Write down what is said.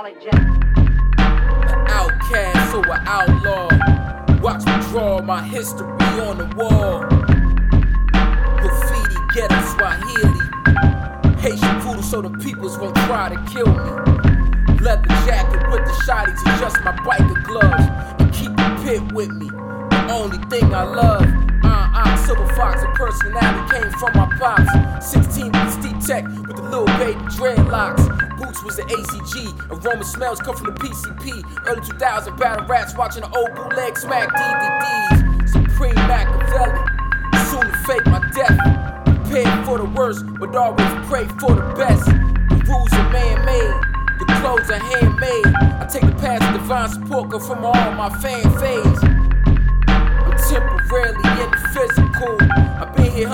An outcast or an outlaw. Watch me draw my history on the wall. Graffiti, ghetto, Swahili. Haitian voodoo so the peoples won't try to kill me. Leather jacket with the shotties, adjust my biker gloves. And keep the pit with me, the only thing I love. Silver Fox, a personality came from my pops. 16 with the steep tech with the little baby dreadlocks. Boots was the ACG, aroma smells come from the PCP. Early 2000 battle rats watching the old bootleg smack DVDs. Supreme Machiavelli, soon to fake my death. Prepared for the worst, but always pray for the best. The rules are man-made, the clothes are handmade. I take the path of divine support, come from all my fan phase. Temporarily in the physical, I've been here